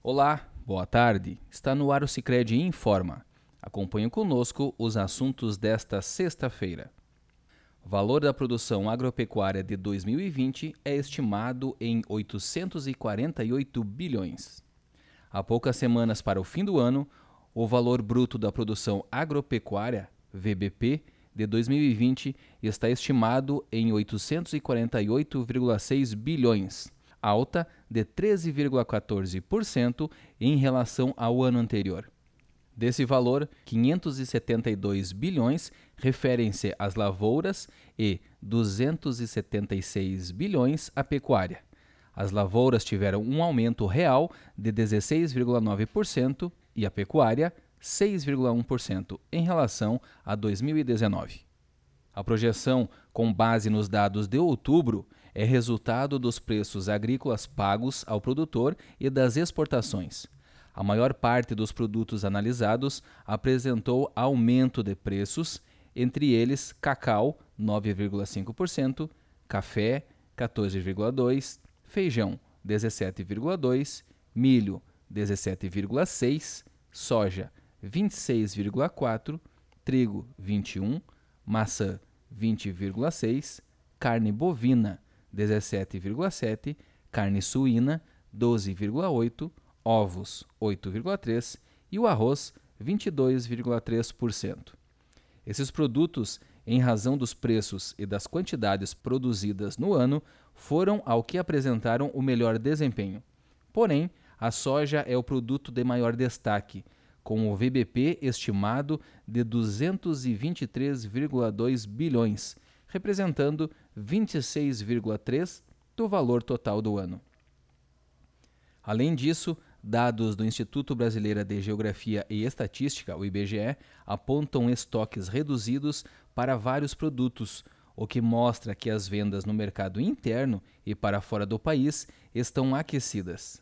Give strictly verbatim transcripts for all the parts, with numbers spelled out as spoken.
Olá, boa tarde. Está no ar o Sicredi Informa. Acompanhe conosco os assuntos desta sexta-feira. O valor da produção agropecuária de dois mil e vinte é estimado em oitocentos e quarenta e oito bilhões. Há poucas semanas para o fim do ano, o valor bruto da produção agropecuária, V B P, de dois mil e vinte está estimado em oitocentos e quarenta e oito vírgula seis bilhões, alta de treze vírgula quatorze por cento em relação ao ano anterior. Desse valor, quinhentos e setenta e dois bilhões referem-se às lavouras e duzentos e setenta e seis bilhões à pecuária. As lavouras tiveram um aumento real de dezesseis vírgula nove por cento e a pecuária seis vírgula um por cento em relação a dois mil e dezenove. A projeção, com base nos dados de outubro, é resultado dos preços agrícolas pagos ao produtor e das exportações. A maior parte dos produtos analisados apresentou aumento de preços, entre eles cacau, nove vírgula cinco por cento, café, quatorze vírgula dois por cento, feijão, dezessete vírgula dois por cento, milho, dezessete vírgula seis por cento, soja, vinte e seis vírgula quatro por cento, trigo, vinte e um por cento, maçã, vinte vírgula seis por cento, carne bovina, dezessete vírgula sete por cento, carne suína, doze vírgula oito por cento, ovos, oito vírgula três por cento e o arroz, vinte e dois vírgula três por cento. Esses produtos, em razão dos preços e das quantidades produzidas no ano, foram ao que apresentaram o melhor desempenho. Porém, a soja é o produto de maior destaque, com o V B P estimado de duzentos e vinte e três vírgula dois bilhões, representando vinte e seis vírgula três por cento do valor total do ano. Além disso, dados do Instituto Brasileiro de Geografia e Estatística, o I B G E, apontam estoques reduzidos para vários produtos, o que mostra que as vendas no mercado interno e para fora do país estão aquecidas.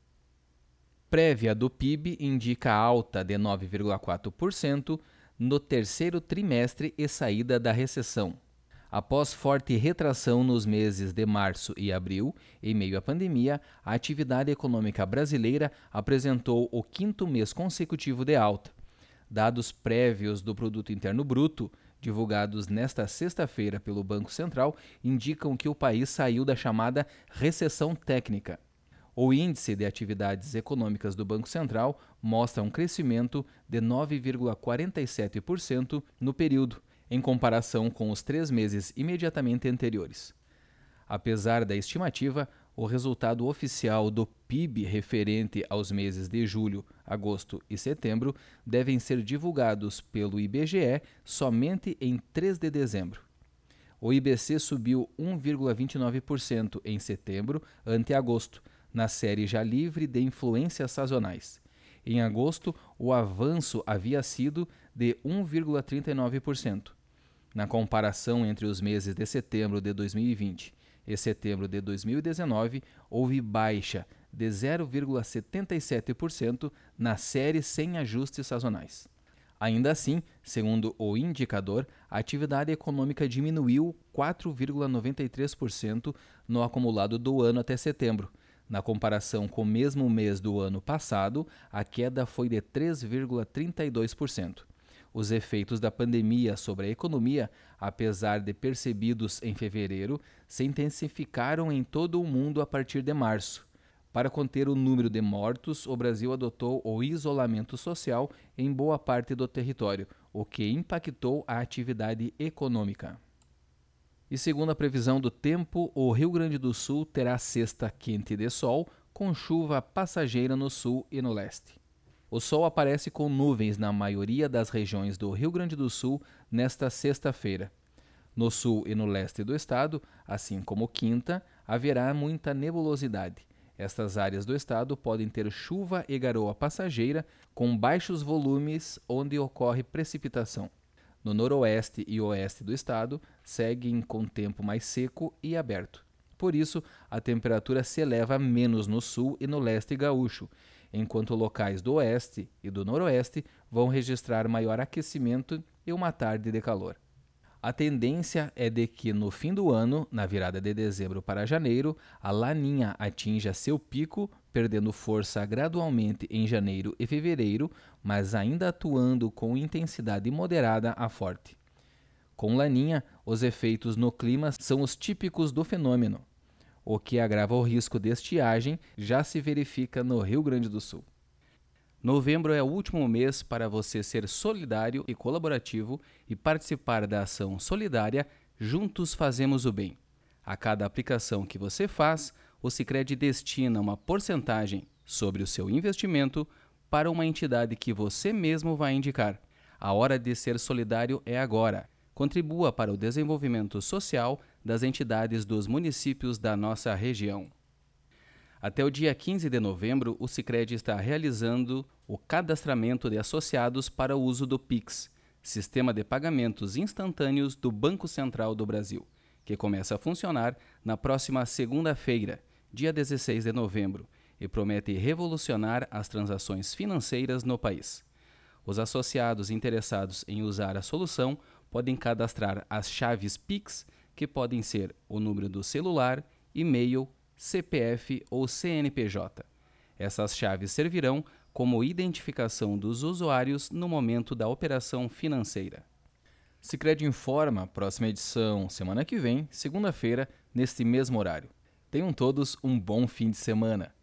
Prévia do P I B indica alta de nove vírgula quatro por cento no terceiro trimestre e saída da recessão. Após forte retração nos meses de março e abril, em meio à pandemia, a atividade econômica brasileira apresentou o quinto mês consecutivo de alta. Dados prévios do Produto Interno Bruto, divulgados nesta sexta-feira pelo Banco Central, indicam que o país saiu da chamada recessão técnica. O índice de atividades econômicas do Banco Central mostra um crescimento de nove vírgula quarenta e sete por cento no período, em comparação com os três meses imediatamente anteriores. Apesar da estimativa, o resultado oficial do P I B referente aos meses de julho, agosto e setembro devem ser divulgados pelo I B G E somente em três de dezembro. O I B C subiu um vírgula vinte e nove por cento em setembro ante agosto, na série já livre de influências sazonais. Em agosto, o avanço havia sido de um vírgula trinta e nove por cento. Na comparação entre os meses de setembro de dois mil e vinte e setembro de dois mil e dezenove, houve baixa de zero vírgula setenta e sete por cento na série sem ajustes sazonais. Ainda assim, segundo o indicador, a atividade econômica diminuiu quatro vírgula noventa e três por cento no acumulado do ano até setembro. Na comparação com o mesmo mês do ano passado, a queda foi de três vírgula trinta e dois por cento. Os efeitos da pandemia sobre a economia, apesar de percebidos em fevereiro, se intensificaram em todo o mundo a partir de março. Para conter o número de mortos, o Brasil adotou o isolamento social em boa parte do território, o que impactou a atividade econômica. E segundo a previsão do tempo, o Rio Grande do Sul terá sexta quente de sol, com chuva passageira no sul e no leste. O sol aparece com nuvens na maioria das regiões do Rio Grande do Sul nesta sexta-feira. No sul e no leste do estado, assim como quinta, haverá muita nebulosidade. Estas áreas do estado podem ter chuva e garoa passageira com baixos volumes onde ocorre precipitação. No noroeste e oeste do estado, seguem com tempo mais seco e aberto. Por isso, a temperatura se eleva menos no sul e no leste gaúcho, enquanto locais do oeste e do noroeste vão registrar maior aquecimento e uma tarde de calor. A tendência é de que no fim do ano, na virada de dezembro para janeiro, a laninha atinja seu pico, perdendo força gradualmente em janeiro e fevereiro, mas ainda atuando com intensidade moderada a forte. Com laninha, os efeitos no clima são os típicos do fenômeno. O que agrava o risco de estiagem já se verifica no Rio Grande do Sul. Novembro é o último mês para você ser solidário e colaborativo e participar da ação solidária Juntos Fazemos o Bem. A cada aplicação que você faz, o Sicredi destina uma porcentagem sobre o seu investimento para uma entidade que você mesmo vai indicar. A hora de ser solidário é agora. Contribua para o desenvolvimento social das entidades dos municípios da nossa região. Até o dia quinze de novembro, o Sicredi está realizando o cadastramento de associados para o uso do Pix, Sistema de Pagamentos Instantâneos do Banco Central do Brasil, que começa a funcionar na próxima segunda-feira, dia dezesseis de novembro, e promete revolucionar as transações financeiras no país. Os associados interessados em usar a solução podem cadastrar as chaves Pix, que podem ser o número do celular, e-mail, C P F ou C N P J. Essas chaves servirão como identificação dos usuários no momento da operação financeira. Sicredi Informa, próxima edição semana que vem, segunda-feira, neste mesmo horário. Tenham todos um bom fim de semana.